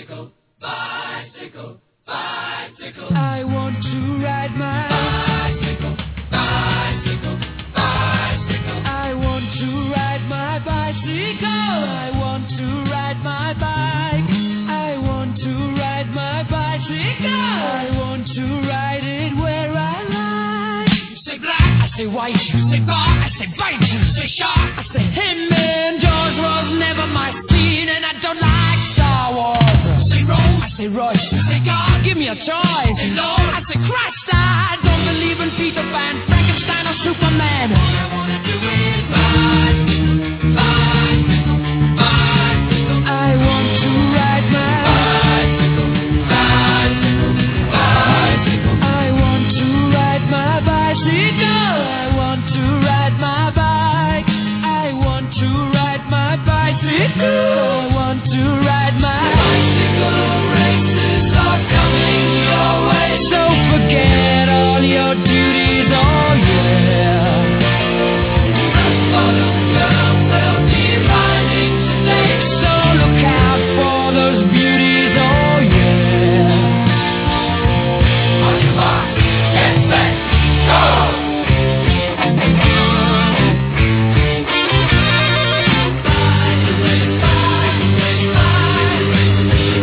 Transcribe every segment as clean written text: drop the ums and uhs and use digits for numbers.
bicycle, bicycle, bicycle. I want to ride my bicycle, bicycle, bicycle. I want to ride my bicycle. I want to ride my bike. I want to ride my bicycle. I want to ride it where I like. You say black, I say white. you say bar, I say bite. you say shark, I say him and Jaws was never my scene, and I don't like Star Wars. you say Rose, I say Royce. you say God, Give me a choice. say Lord. I say Christ. I don't believe in Peter Pan, Frankenstein, or Superman. All I wanna do is bicycle, bicycle, bicycle. I want to ride my Bicycle, bicycle, bicycle. I want to ride my bicycle. I want to ride my bike. I want to ride my bicycle. I want to ride my Bicycle races are coming your way. So forget all your duties, oh yeah. Rock bottom girls will be riding today. So look out for those beauties, oh yeah. On your mark, get set, go! Bicycle race, bicycle race, bicycle race.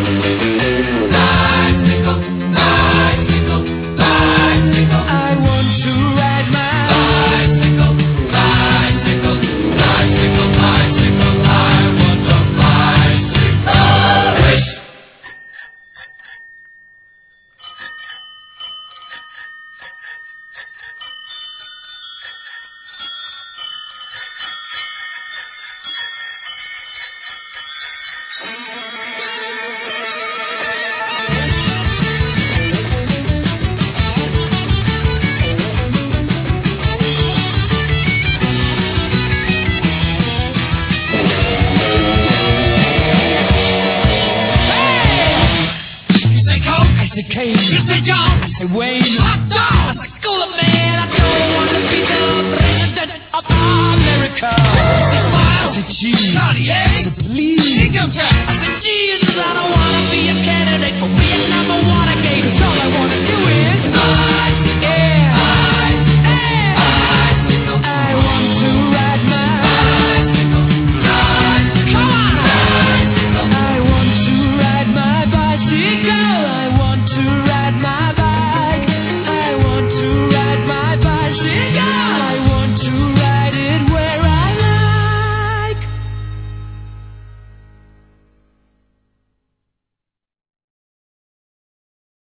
Bicycle, bicycle, bicycle. I want to ride my Bicycle, bicycle, bicycle, bicycle. I want a bicycle race. You say Coke, I say Kane. you say John, I say Wayne. hot I dog. say Cooler Man. I don't want to be the president of America. You say I Smile, say cheese. Cartier, I say please. Income tax.